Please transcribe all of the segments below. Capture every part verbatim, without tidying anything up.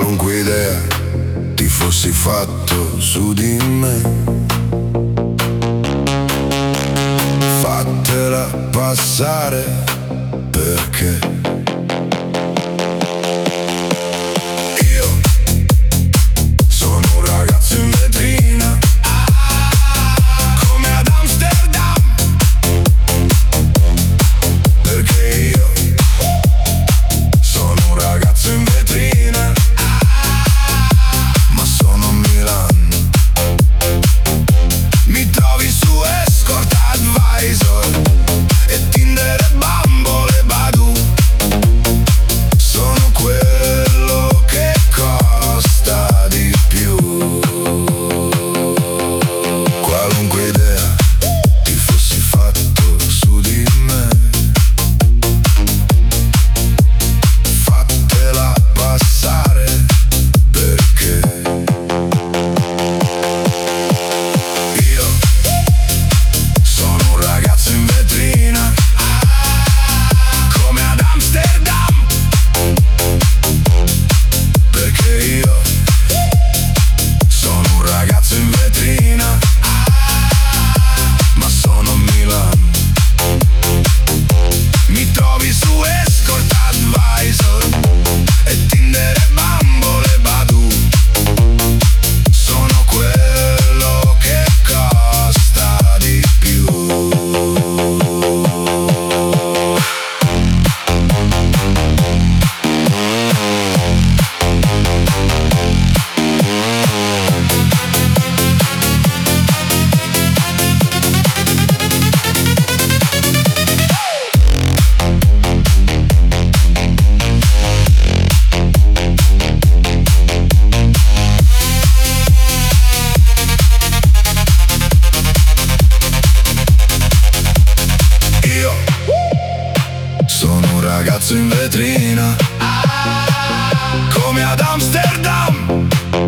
Qualunque idea ti fossi fatto su di me, fatela passare, perché io sono un ragazzo in vetrina, come ad Amsterdam, perché io sono un ragazzo in vetrina, ma sono a Milano. Mi trovi su Escort Advisor e Tinder e Bumble e Badoo. Sono quello che costa di più. Qualunque idea ti fossi fatto su di me, fatela passare, perché io sono un ragazzo in vetrina, come ad Amsterdam, perché io sono un ragazzo in vetrina, ma sono a Milano. Mi trovi su Escort Advisor e Tinder e Bumble e Badoo. Sono quello che costa di più. Io sono un ragazzo in vetrina, come ad Amsterdam,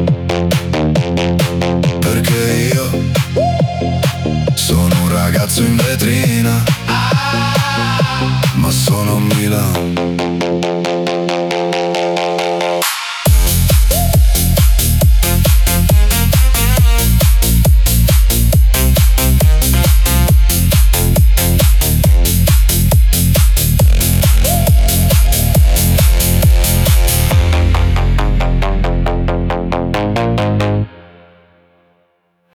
perché io sono un ragazzo in vetrina, ma sono a Milano.